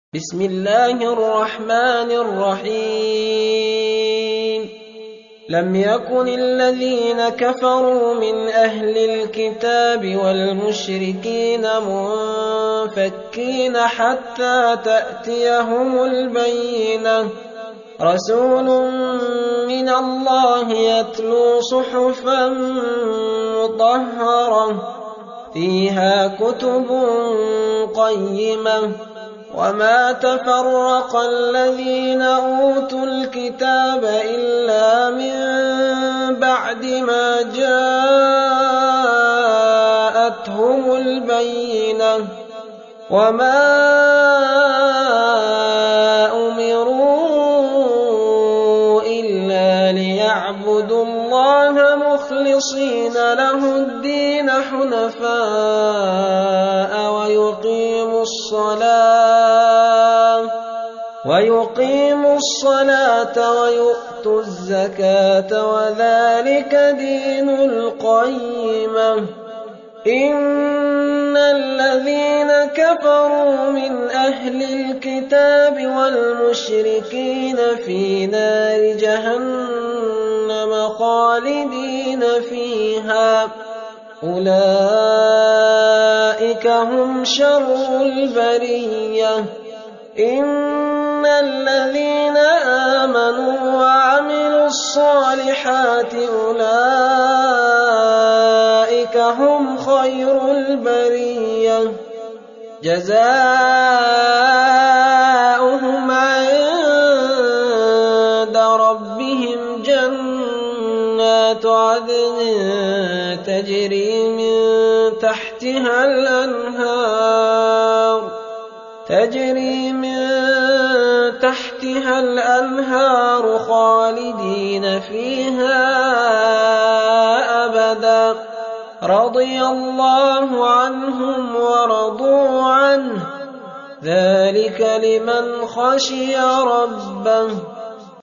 بسم الله الرحمن الرحيم لم يكن الذين كفروا من أهل الكتاب والمشركين منفكين حتى تأتيهم البينة رسول من الله يتلو صحفا مطهرة فيها كتب قيمة وما تفرق الذين أوتوا الكتاب إلا من بعد ما جاءتهم البينة وما أمروا إلا ليعبدوا الله مخلصين له الدين حنفاء ويقيموا الصلاة ويؤتوا الزكاة وذلك دين القيمة إن الذين كفروا من أهل الكتاب والمشركين في نار جهنم خالدين فيها أولئك هم شر البرية إن الذين آمنوا وعملوا الصالحات أولئك هم خير البرية جزاؤهم عند ربهم جنات عدن تجري من تحتها الأنهار خالدين فيها أبدا رضي الله عنهم ورضوا عنه ذلك لمن خشي ربه